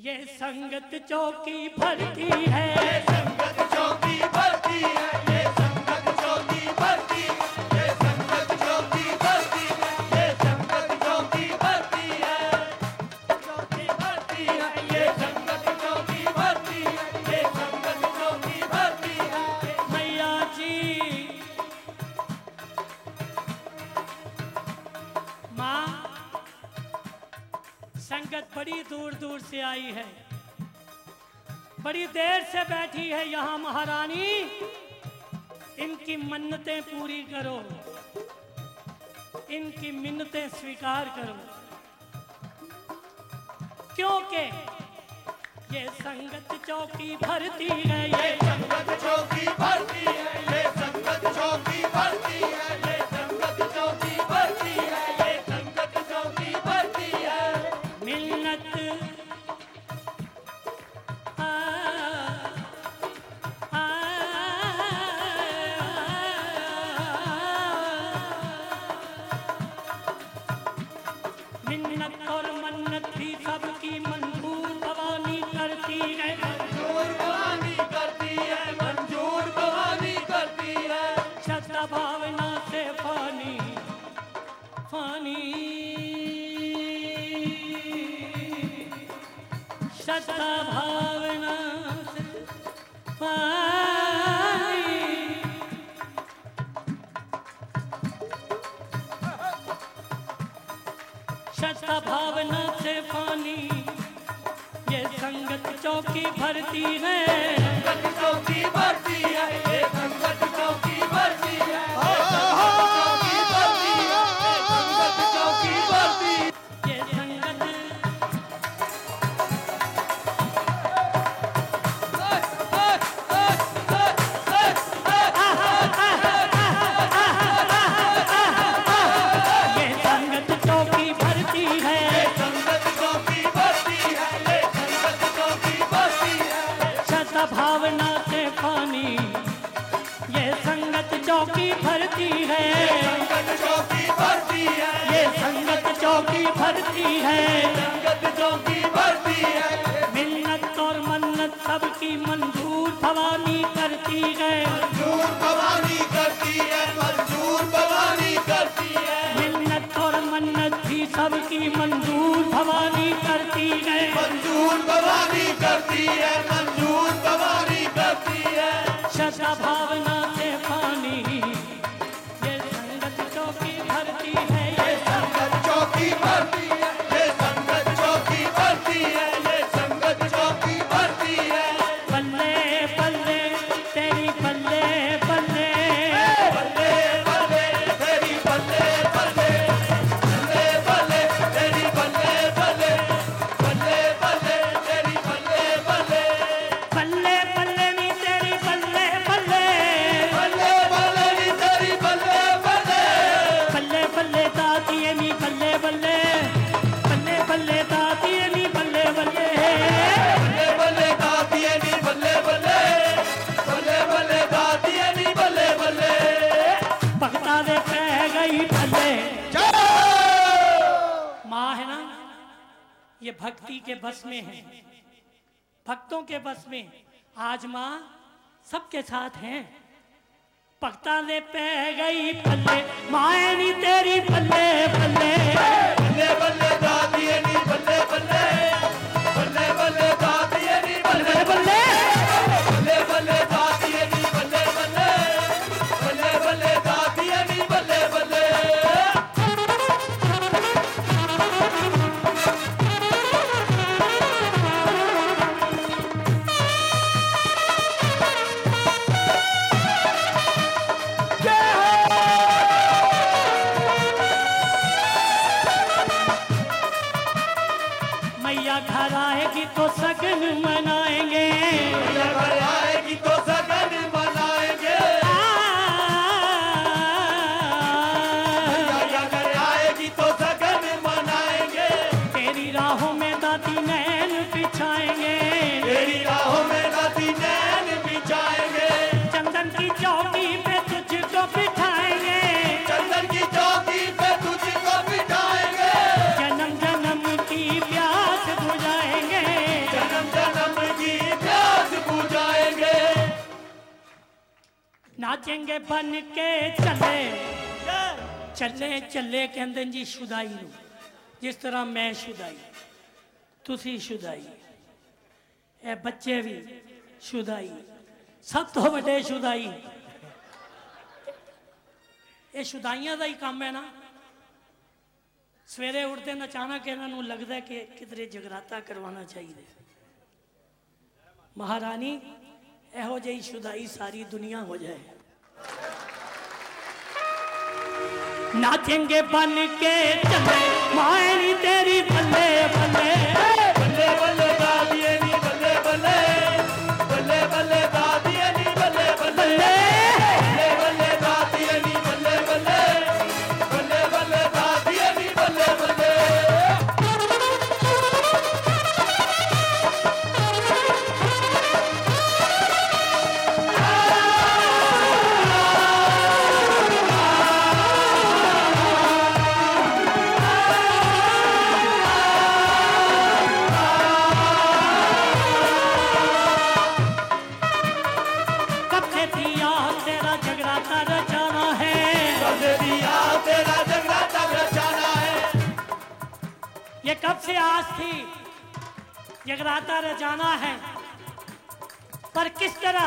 ये संगत चौकी भरती है, ये संगत चौकी भरती है, ये संगत चौकी भरती है, ये संगत चौकी भरती है, ये संगत चौकी भरती है, चौकी भरती है, ये संगत चौकी भरती है, ये संगत चौकी भरती है। मैया जी माँ, संगत बड़ी दूर दूर से आई है, बड़ी देर से बैठी है यहाँ महारानी, इनकी मन्नतें पूरी करो, इनकी मिन्नतें स्वीकार करो, क्योंकि ये संगत चौकी भरती है, ये संगत चौकी भरती है, ये संगत चौकी भरती है, ये संगत चौकी भरती है, ये संगत चौकी भरती है। मिन्नत मिन्नत और मन्नत भी सबकी मंजूर भवानी करती है, मंजूर भवानी करती है, मंजूर भवानी करती है। श्रद्धा भावना से फानी फानी, श्रद्धा भावना से फानी, श्रद्धा भावना से फानी, ये संगत चौकी भरती है, संगत चौकी भरती है, ये संगत चौकी भरती है, ये संगत चौकी भरती है, ये संगत चौकी भरती है। ये संगत ये संगत चौकी भरती है, ये संगत चौकी भरती है, ये संगत चौकी भरती है। श्रद्धा भावना से पानी, ये संगत चौकी भरती है, संगत चौकी भरती है, ये संगत चौकी भरती है, संगत चौकी भरती है। मिन्नत और मन्नत सबकी मंजूर भवानी करती है, मंजूर भवानी करती है, मंजूर भवानी करती है। मिन्नत और मन्नत भी सबकी मंजूर भवानी करती है, मंजूर भवानी करती है, मंजूर भवानी करती है। श्रद्धा भावना से पानी, ये संगत चौकी भरती है, ये संगत चौकी भरती है, ये संगत चौकी भरती है, ये संगत चौकी भरती है। बल्ले बल्ले तेरी बल्ले बल्ले, बल्ले बल्ले तेरी बल्ले बल्ले, बल्ले बल्ले तेरी बल्ले बल्ले, बल्ले बल्ले तेरी बल्ले बल्ले, बल्ले बल्ले नी तेरी बल्ले बल्ले, बल्ले बल्ले नी तेरी बल्ले बल्ले, बल्ले बल्ले दातिये नी बल्ले बल्ले, बल्ले बल्ले दातिये नी बल्ले बल्ले, बल्ले बल्ले दातिये नी बल्ले बल्ले, बल्ले बल्ले दातिये नी बल्ले बल्ले। भक्ता दे पै गई भल्ले। माँ है ना, ये भक्ति के बस में है, भक्तों के बस में। आज माँ सबके साथ हैं। भक्ता दे पै गई भल्ले, माए नी तेरी बल्ले बल्ले, बल्ले बल्ले दातिये नी बल्ले बल्ले, बल्ले बल्ले दातिये नी बल्ले बल्ले बल्ले, बल्ले दातिये नी बल्ले बल्ले, बल्ले बल्ले दातिये नी बल्ले बल्ले। मैया घर आएगी तो सगन मनाएंगे, मैया घर आएगी तो सगन मनाएंगे, मैया घर आएगी तो सगन मनाएंगे। तेरी राहों में दाती नैन बिछाएंगे, तेरी राहों में दाती नैन बिछाएंगे, चंदन की चौकी पे तुझको बिठाएंगे, चंदन की चौकी पे तुझको बिठाएंगे, जन्म जन्म की प्यास बुझाएंगे, नाचेंगे बन के चले चले चले कहते जी शुदाई नूं, जिस तरह मैं शुदाई तुसी शुदाई ए बच्चे भी शुदाई, सब तो वड्डे शुदाई ये शुदाइयां का ही काम है ना। सवेरे उठते अचानक इन्हों लगता है कि किधरे जगराता करवाना चाहिए। महारानी एहो जी शुदाई सारी दुनिया हो जाए। नाचेंगे बन के चले मायरी तेरी बल्ले बल्ले बल्ले बल्ले दादिये नी बल्ले बल्ले बल्ले बल्ले दादिये नी बल्ले बल्ले बल्ले बल्ले दादिये नी बल्ले बल्ले बल्ले बल्ले दादिये नी बल्ले बल्ले। ये कब से आस थी जगराता रचाना है, पर किस तरह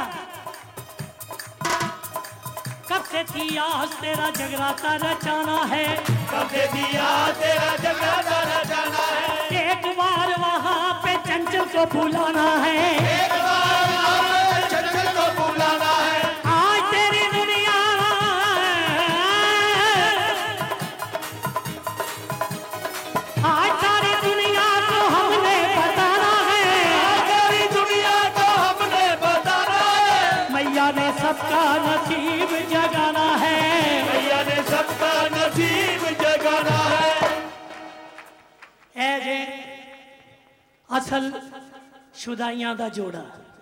कब से थी आस तेरा जगराता रचाना है, कब से थी आस तेरा जगराता रचाना है। एक बार वहां पे चंचल को बुलाना है, एक बार वहां पे चंचल को बुलाना है। आज तेरी दुनिया आज सारी दुनिया को हमने बताना है, सारी दुनिया को हमने बताना है। मैया ने सबका नसीब जगाना है, मैया ने सबका नसीब जगाना है। ए जे असल शुदाइयां दा जोड़ा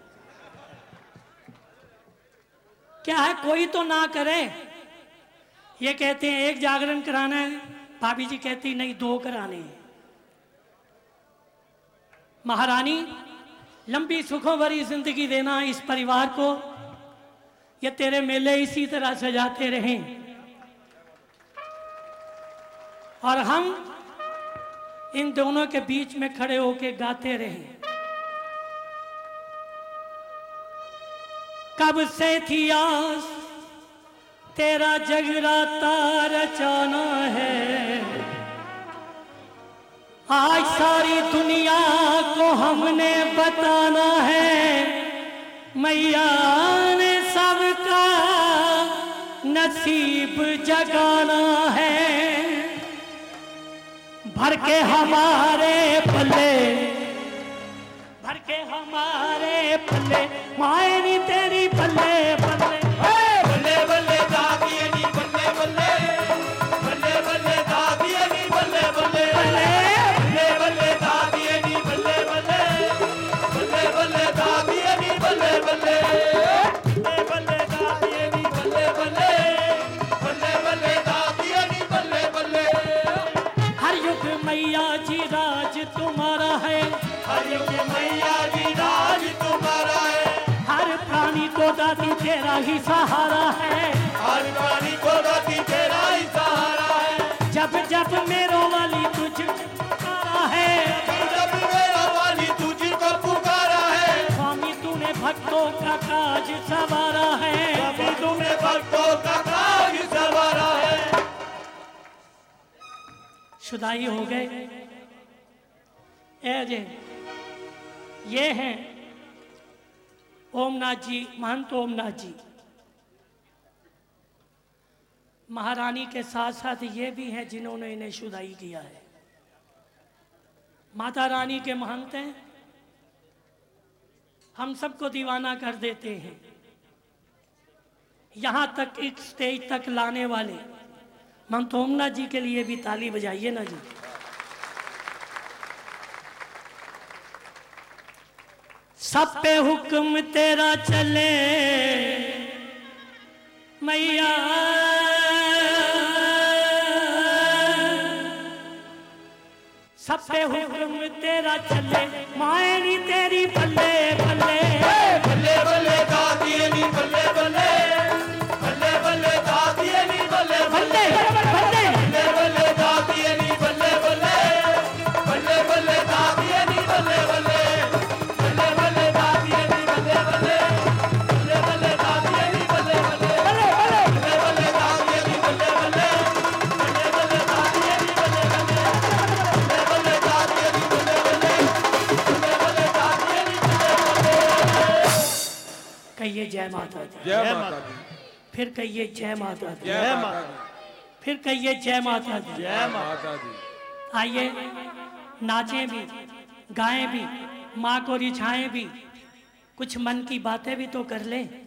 क्या है, कोई तो ना करे। ये कहते हैं एक जागरण कराना है, भाभी जी कहती नहीं 2 कराने हैं। महारानी लंबी सुखों भरी जिंदगी देना इस परिवार को, ये तेरे मेले इसी तरह सजाते रहें और हम इन दोनों के बीच में खड़े होके गाते रहें। कब से थी आस तेरा जगराता रचाना है, आज सारी दुनिया को हमने बताना है। मैया ने सबका नसीब जगाना है, भर के हमारे पल्ले भर के हमारे पल्ले मायनी तेरी पल्ले पल्ले बल्ले बल्ले दादिये नी बल्ले बल्ले बल्ले बल्ले दादिये नी बल्ले बल्ले बल्ले बल्ले दादिये नी बल्ले बल्ले बल्ले बल्ले दादिये नी बल्ले बल्ले बल्ले दादिये नी बल्ले बल्ले बल्ले बल्ले दादिये नी बल्ले बल्ले। हर युग मैया जी राज तुम्हारा है, हर युग मैया जी राज तुम्हारा है। हर प्राणी को दाती तेरा ही सहारा है, हर प्राणी को दाती तेरा ही सहारा है। जब जब मेरो वाली तुझ पुकारा है, जब मेरा वाली तुझको पुकारा है। स्वामी तूने भक्तों का काज सवारा है, अभी तूने भक्तों का काज सवारा है। शुदाई हो गए। ए जे ये हैं ओमनाथ जी, महंत ओमनाथ जी। महारानी के साथ साथ ये भी हैं जिन्होंने इन्हें शुदाई किया है। माता रानी के महंत हैं, हम सबको दीवाना कर देते हैं। यहां तक एक स्टेज तक लाने वाले महंत ओमनाथ जी के लिए भी ताली बजाइए ना जी। सब पे हुक्म तेरा चले मैया, सब पे हुक्म तेरा चले मायनी तेरी बल्ले बल्ले बल्ले बल्ले दादिये नी बल्ले बल्ले जय माता दी। जय माता दी। फिर कहिए जय माता दी। जय माता दी। फिर कहिए जय माता दी। जय माता दी। आइए नाचें भी, गाएं भी, माँ को रिझाएं भी, कुछ मन की बातें भी तो कर लें।